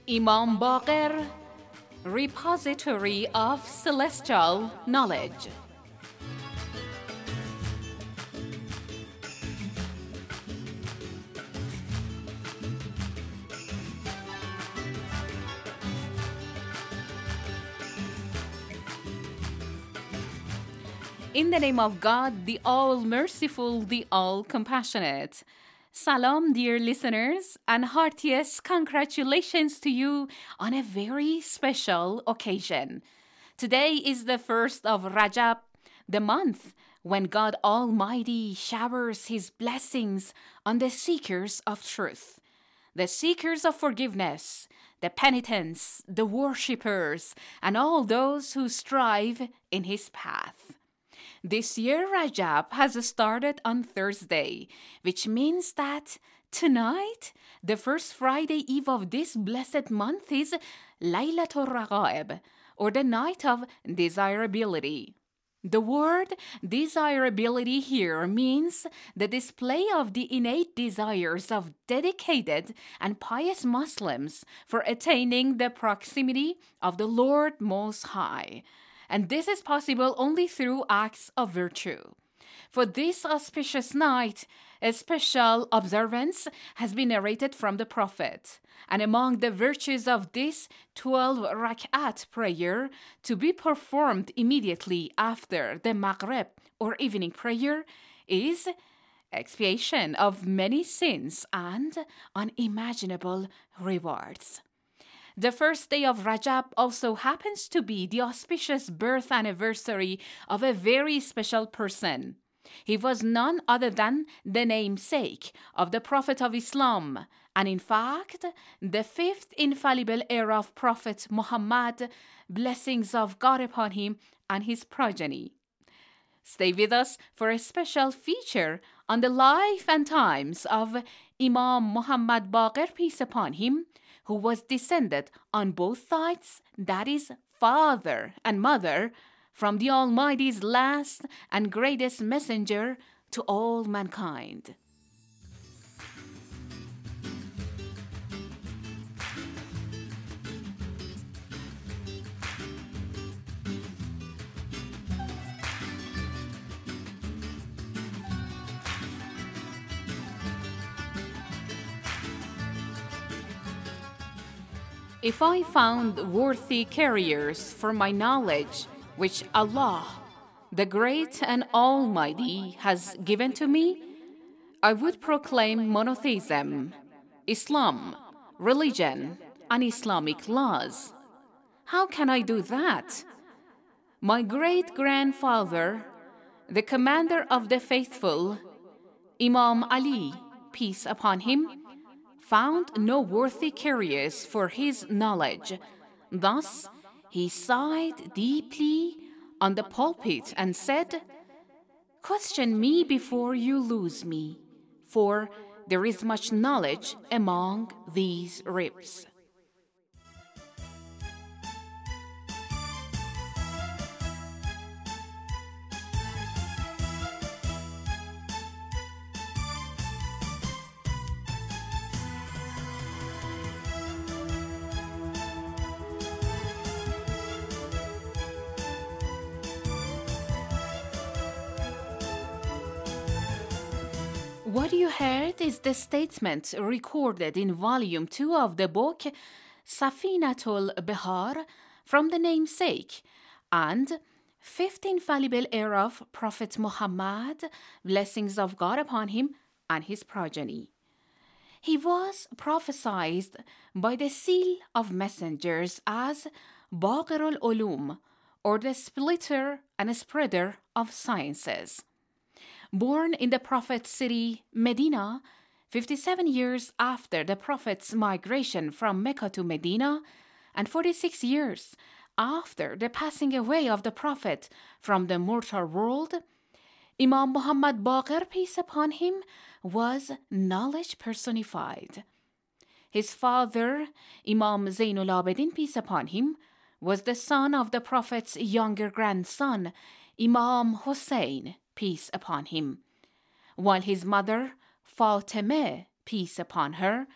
Imam Baqir, Repository of Celestial Knowledge. In the name of God, the All-Merciful, the All-Compassionate. Salam, dear listeners, and heartiest congratulations to you on a very special occasion. Today is the 1st of Rajab, the month when God Almighty showers His blessings on the seekers of truth, the seekers of forgiveness, the penitents, the worshippers, and all those who strive in His path. This year, Rajab has started on Thursday, which means that tonight, the first Friday Eve of this blessed month, is Laylatul Raghaib, or the night of desirability. The word desirability here means the display of the innate desires of dedicated and pious Muslims for attaining the proximity of the Lord Most High. And this is possible only through acts of virtue. For this auspicious night, a special observance has been narrated from the Prophet. And among the virtues of this 12 rak'at prayer to be performed immediately after the Maghrib or evening prayer is expiation of many sins and unimaginable rewards. The first day of Rajab also happens to be the auspicious birth anniversary of a very special person. He was none other than the namesake of the Prophet of Islam, and in fact, the fifth infallible heir of Prophet Muhammad, blessings of God upon him and his progeny. Stay with us for a special feature on the life and times of Imam Muhammad Baqir, peace upon him, who was descended on both sides, that is, father and mother, from the Almighty's last and greatest messenger to all mankind. If I found worthy carriers for my knowledge, which Allah, the Great and Almighty, has given to me, I would proclaim monotheism, Islam, religion, and Islamic laws. How can I do that? My great-grandfather, the commander of the faithful, Imam Ali, peace upon him, found no worthy carriers for his knowledge. Thus, he sighed deeply on the pulpit and said, "Question me before you lose me, for there is much knowledge among these ribs." What you heard is the statement recorded in Volume 2 of the book Safinatul Bihar from the namesake and fifth infallible heir of Prophet Muhammad, blessings of God upon him and his progeny. He was prophesied by the seal of messengers as Baqirul Ulum, or the splitter and spreader of sciences. Born in the Prophet's city, Medina, 57 years after the Prophet's migration from Mecca to Medina, and 46 years after the passing away of the Prophet from the mortal world, Imam Muhammad Baqir, peace upon him, was knowledge personified. His father, Imam Zainul Abidin, peace upon him, was the son of the Prophet's younger grandson, Imam Hussein, peace upon him, while his mother, Fatimeh, peace upon her,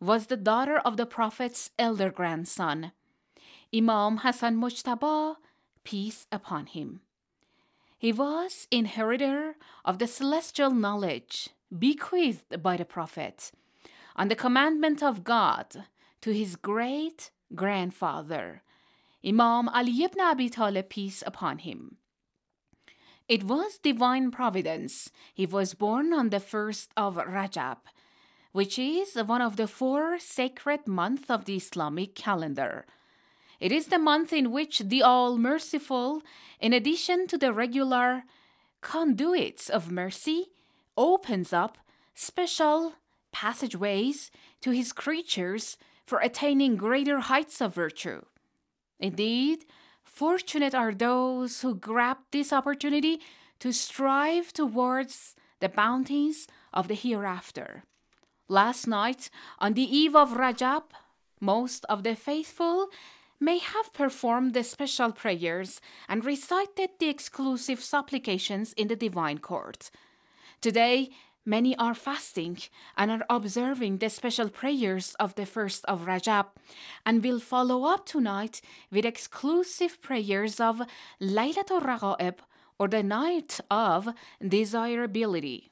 was the daughter of the Prophet's elder grandson, Imam Hassan Mujtaba, peace upon him. He was inheritor of the celestial knowledge bequeathed by the Prophet on the commandment of God to his great-grandfather, Imam Ali ibn Abi Talib, peace upon him. It was divine providence he was born on the 1st of Rajab, which is one of the 4 sacred months of the Islamic calendar. It is the month in which the All-Merciful, in addition to the regular conduits of mercy, opens up special passageways to his creatures for attaining greater heights of virtue. Indeed, fortunate are those who grab this opportunity to strive towards the bounties of the hereafter. Last night, on the eve of Rajab, most of the faithful may have performed the special prayers and recited the exclusive supplications in the divine court. Today, many are fasting and are observing the special prayers of the 1st of Rajab and will follow up tonight with exclusive prayers of Laylatul Raghaib, or the night of desirability.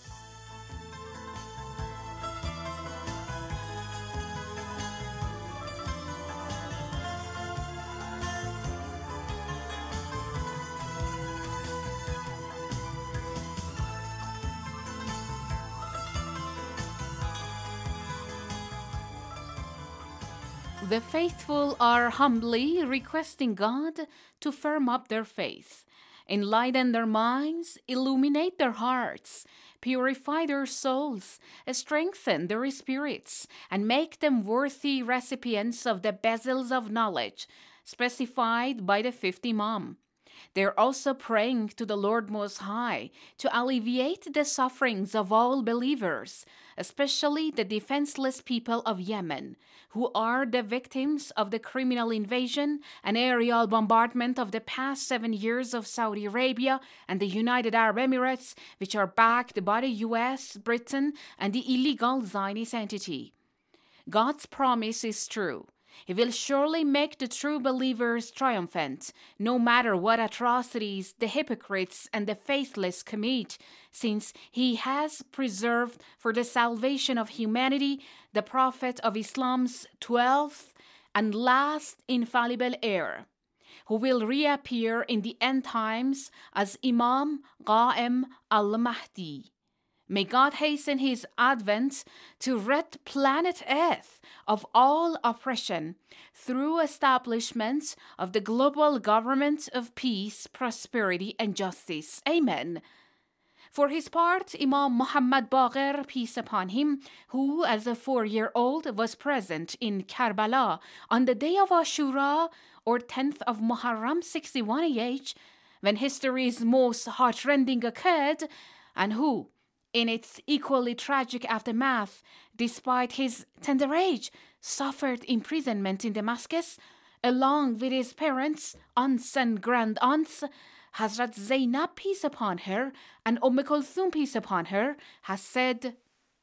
The faithful are humbly requesting God to firm up their faith, enlighten their minds, illuminate their hearts, purify their souls, strengthen their spirits, and make them worthy recipients of the bezels of knowledge specified by the 5th Imam. They are also praying to the Lord Most High to alleviate the sufferings of all believers, especially the defenseless people of Yemen, who are the victims of the criminal invasion and aerial bombardment of the past 7 years of Saudi Arabia and the United Arab Emirates, which are backed by the US, Britain, and the illegal Zionist entity. God's promise is true. He will surely make the true believers triumphant, no matter what atrocities the hypocrites and the faithless commit, since He has preserved for the salvation of humanity the Prophet of Islam's 12th and last infallible heir, who will reappear in the end times as Imam Qa'im al-Mahdi. May God hasten His advent to rid planet Earth of all oppression through establishment of the global government of peace, prosperity, and justice. Amen. For his part, Imam Muhammad Baqir, peace upon him, who as a 4-year-old was present in Karbala on the day of Ashura, or 10th of Muharram 61 AH, when history's most heartrending occurred, and who, in its equally tragic aftermath, despite his tender age, suffered imprisonment in Damascus, along with his parents, aunts and grand-aunts, Hazrat Zainab, peace upon her, and Kulthum, peace upon her, has said,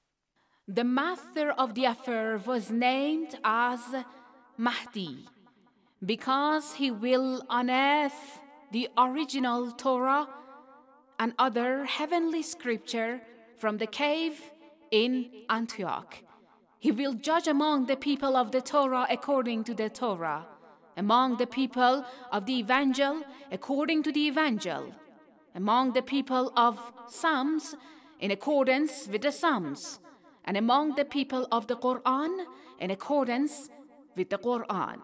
"The master of the affair was named as Mahdi, because he will unearth the original Torah and other heavenly scripture from the cave in Antioch. He will judge among the people of the Torah according to the Torah, among the people of the Evangel according to the Evangel, among the people of Psalms in accordance with the Psalms, and among the people of the Quran in accordance with the Quran."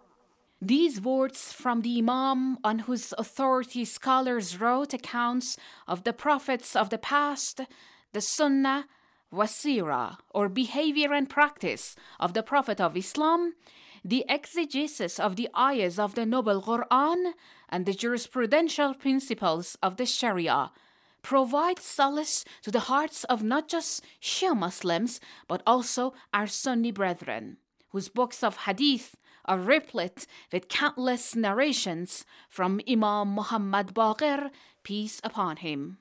These words from the Imam, on whose authority scholars wrote accounts of the prophets of the past, the Sunnah, Wasira, or behavior and practice of the Prophet of Islam, the exegesis of the ayahs of the Noble Quran, and the jurisprudential principles of the Sharia, provide solace to the hearts of not just Shia Muslims, but also our Sunni brethren, whose books of hadith are replete with countless narrations from Imam Muhammad Baqir, peace upon him.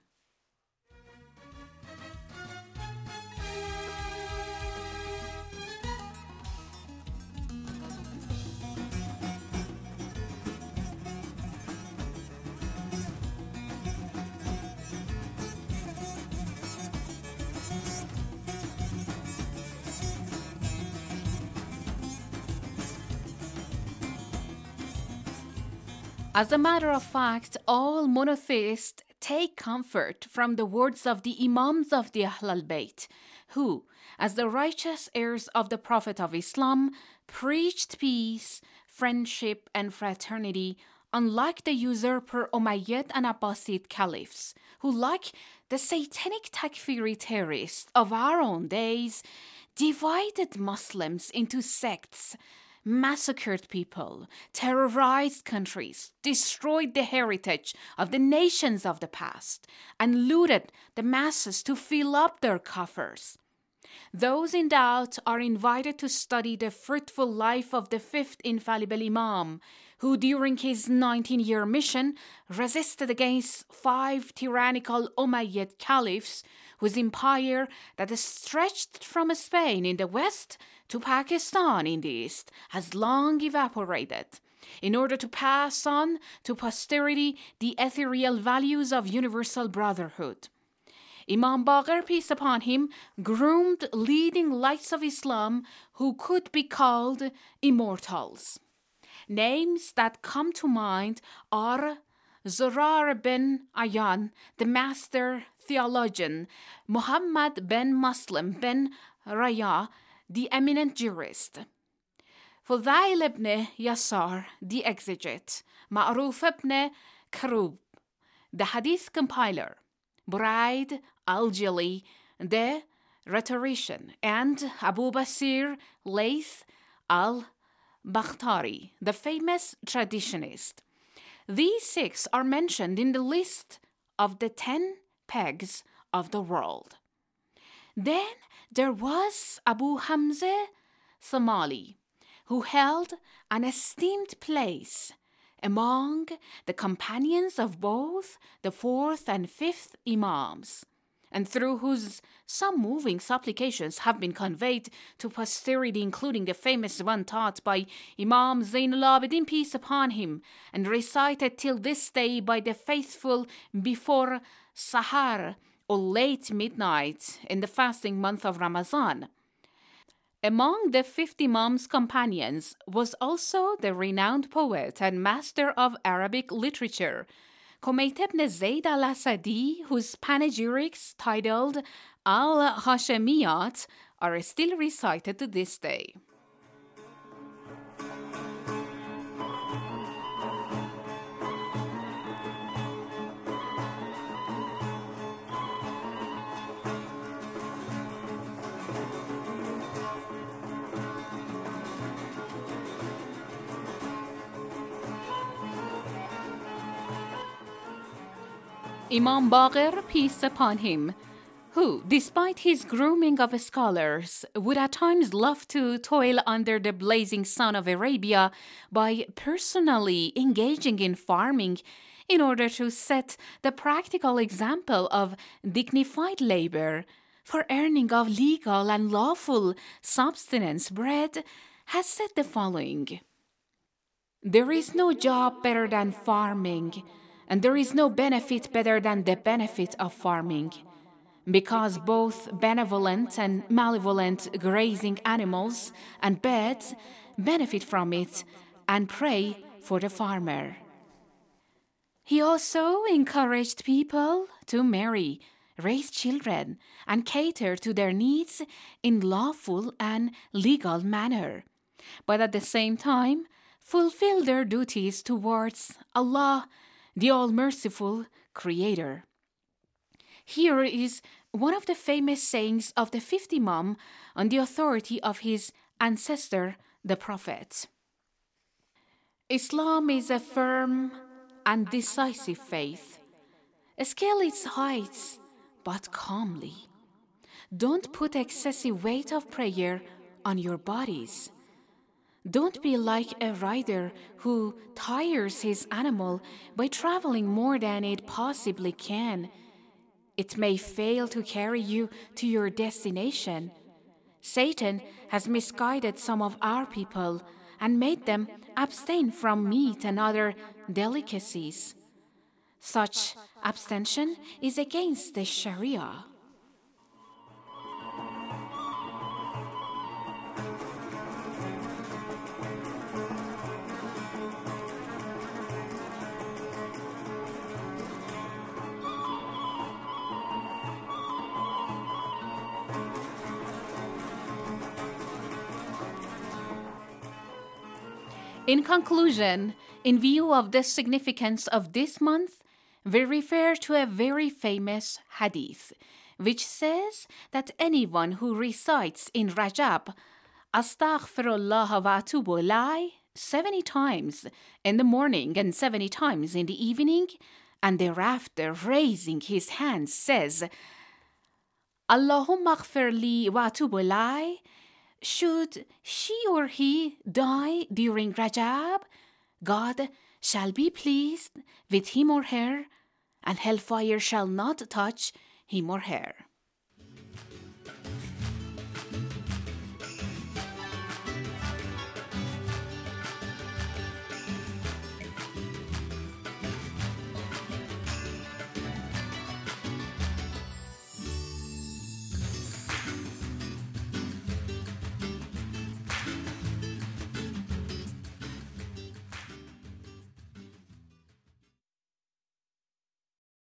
As a matter of fact, all monotheists take comfort from the words of the Imams of the Ahl al-Bayt, who, as the righteous heirs of the Prophet of Islam, preached peace, friendship, and fraternity, unlike the usurper Umayyad and Abbasid caliphs, who, like the satanic Takfiri terrorists of our own days, divided Muslims into sects, massacred people, terrorized countries, destroyed the heritage of the nations of the past, and looted the masses to fill up their coffers. Those in doubt are invited to study the fruitful life of the fifth infallible Imam, who during his 19-year mission resisted against 5 tyrannical Umayyad caliphs whose empire that stretched from Spain in the west to Pakistan in the east has long evaporated, in order to pass on to posterity the ethereal values of universal brotherhood. Imam Baqir, peace upon him, groomed leading lights of Islam who could be called immortals. Names that come to mind are Zurar bin Ayyan, the master theologian, Muhammad bin Muslim bin Raya, the eminent jurist, Fudayl ibn Yasar, the exegete, Ma'ruf ibn Karub, the hadith compiler, Buraid al-Jili, the rhetorician, and Abu Basir Layth al-Bakhtari, the famous traditionist. These 6 are mentioned in the list of the 10 pegs of the world. Then there was Abu Hamza Somali, who held an esteemed place among the companions of both the 4th and 5th Imams, and through whose some moving supplications have been conveyed to posterity, including the famous one taught by Imam Zainul Abidin, peace upon him, and recited till this day by the faithful before Sahar or late midnight in the fasting month of Ramadan. Among the 5th Imam's companions was also the renowned poet and master of Arabic literature, Kumayt ibn Zayd al-Asadi, whose panegyrics titled Al-Hashemiyat are still recited to this day. Imam Baqir, peace upon him, who, despite his grooming of scholars, would at times love to toil under the blazing sun of Arabia by personally engaging in farming in order to set the practical example of dignified labor for earning of legal and lawful subsistence bread, has said the following: "There is no job better than farming, and there is no benefit better than the benefit of farming, because both benevolent and malevolent grazing animals and birds benefit from it and pray for the farmer." He also encouraged people to marry, raise children, and cater to their needs in lawful and legal manner, but at the same time fulfill their duties towards Allah, the all-merciful Creator. Here is one of the famous sayings of the 5th Imam on the authority of his ancestor, the Prophet. "Islam is a firm and decisive faith. Scale its heights, but calmly. Don't put excessive weight of prayer on your bodies. Don't be like a rider who tires his animal by traveling more than it possibly can. It may fail to carry you to your destination. Satan has misguided some of our people and made them abstain from meat and other delicacies. Such abstention is against the Sharia." In conclusion, in view of the significance of this month, we refer to a very famous hadith, which says that anyone who recites in Rajab, Astaghfirullah wa atubu ilayh 70 times in the morning and 70 times in the evening, and thereafter raising his hands says, Allahumma aghfirli wa atubu ilayh, should she or he die during Rajab, God shall be pleased with him or her, and hellfire shall not touch him or her.